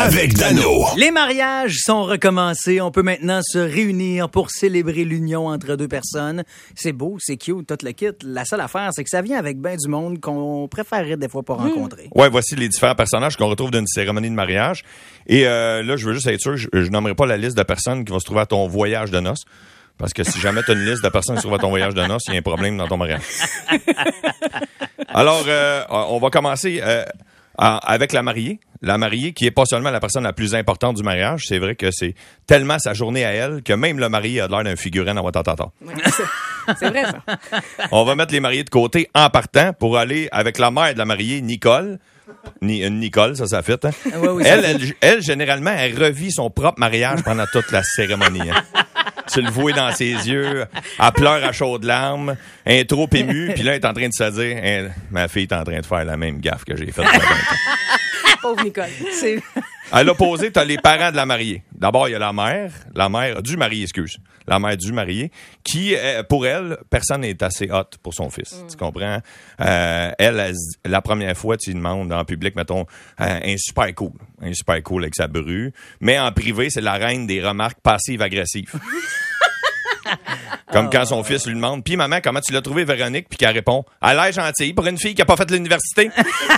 avec Dano. Les mariages sont recommencés. On peut maintenant se réunir pour célébrer l'union entre deux personnes. C'est beau, c'est cute, tout le kit. La seule affaire, c'est que ça vient avec ben du monde qu'on préférerait des fois pas rencontrer. Ouais, voici les différents personnages qu'on retrouve d'une cérémonie de mariage. Et là, je veux juste être sûr, je nommerai pas la liste de personnes qui vont se trouver à ton voyage de noces. Parce que si jamais tu as une liste de personnes qui se trouvent à ton voyage de noces, il y a un problème dans ton mariage. Alors, on va commencer avec la mariée. La mariée, qui est pas seulement la personne la plus importante du mariage, c'est vrai que c'est tellement sa journée à elle que même le marié a l'air d'un figurant dans Watatata. C'est vrai, ça. On va mettre les mariés de côté en partant pour aller avec la mère de la mariée, Nicole. Nicole, ça fait. Hein? Oui, elle, généralement, elle revit son propre mariage pendant toute la cérémonie. Hein? Tu le vois dans ses yeux, elle pleure à chaudes larmes, elle est trop émue, puis là, elle est en train de se dire, ma fille est en train de faire la même gaffe que j'ai faite. Pauvre Nicole. À l'opposé, t'as les parents de la mariée. D'abord, il y a la mère du marié, la mère du marié, qui, pour elle, personne n'est assez hot pour son fils. Tu comprends? Elle, la première fois, tu lui demandes en public, mettons, un super cool avec sa bru, mais en privé, c'est la reine des remarques passives-agressives. Comme quand son fils lui demande, puis maman, comment tu l'as trouvé Véronique? Puis qu'elle répond, elle a l'air gentille pour une fille qui a pas fait l'université.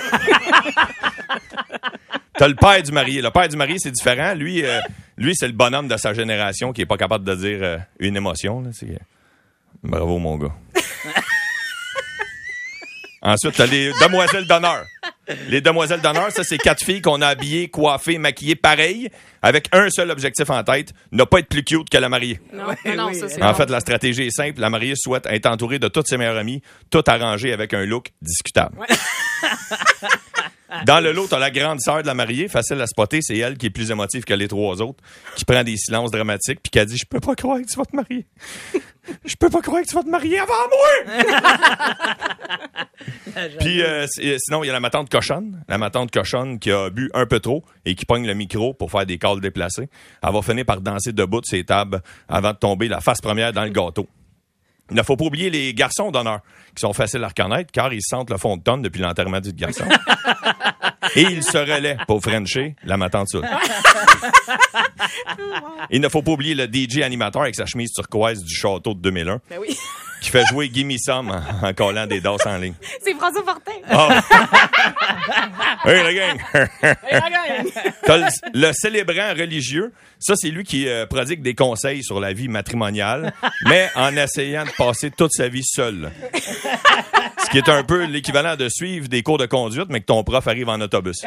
T'as le père du marié. Le père du marié, c'est différent. Lui, c'est le bonhomme de sa génération qui est pas capable de dire une émotion. Là. Bravo, mon gars. Ensuite, t'as les demoiselles d'honneur. Les demoiselles d'honneur, ça, c'est 4 filles qu'on a habillées, coiffées, maquillées pareil, avec un seul objectif en tête, ne pas être plus cute que la mariée. Non, ça, c'est En fait, la stratégie est simple. La mariée souhaite être entourée de toutes ses meilleures amies, tout arrangé avec un look discutable. Ouais. Dans le lot, t'as la grande sœur de la mariée, facile à spotter, c'est elle qui est plus émotive que les 3 autres, qui prend des silences dramatiques, puis qui a dit « Je peux pas croire que tu vas te marier. Je peux pas croire que tu vas te marier avant moi! » Puis sinon, il y a ma tante cochonne. Ma tante cochonne qui a bu un peu trop et qui pogne le micro pour faire des calls déplacés. Elle va finir par danser debout de ses tables avant de tomber la face première dans le gâteau. Il ne faut pas oublier les garçons d'honneur, qui sont faciles à reconnaître, car ils sentent le fond de tonne depuis l'enterrement du garçon. Et ils se relaient pour Frencher, ma tante Soul. Il ne faut pas oublier le DJ animateur avec sa chemise turquoise du château de 2001. Ben oui. Qui fait jouer Gimme Some en collant des danses en ligne. C'est François Fortin. Oh. Hey, la gang! Hey, la gang! T'as le célébrant religieux. Ça, c'est lui qui prodigue des conseils sur la vie matrimoniale, mais en essayant de passer toute sa vie seul. Ce qui est un peu l'équivalent de suivre des cours de conduite, mais que ton prof arrive en autobus.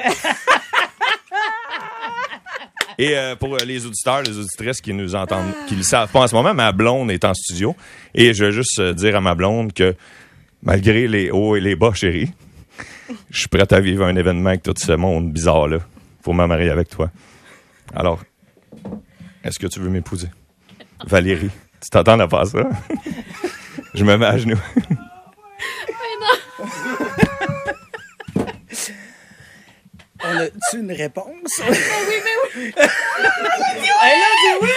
Et pour les auditeurs, les auditrices qui nous entendent, qui ne le savent pas en ce moment, ma blonde est en studio. Et je veux juste dire à ma blonde que malgré les hauts et les bas, chérie, je suis prêt à vivre un événement avec tout ce monde bizarre-là pour me marier avec toi. Alors, est-ce que tu veux m'épouser? Valérie, tu t'attends à faire ça? Je me mets à genoux. On a-tu une réponse? Mais oui. Elle a dit oui!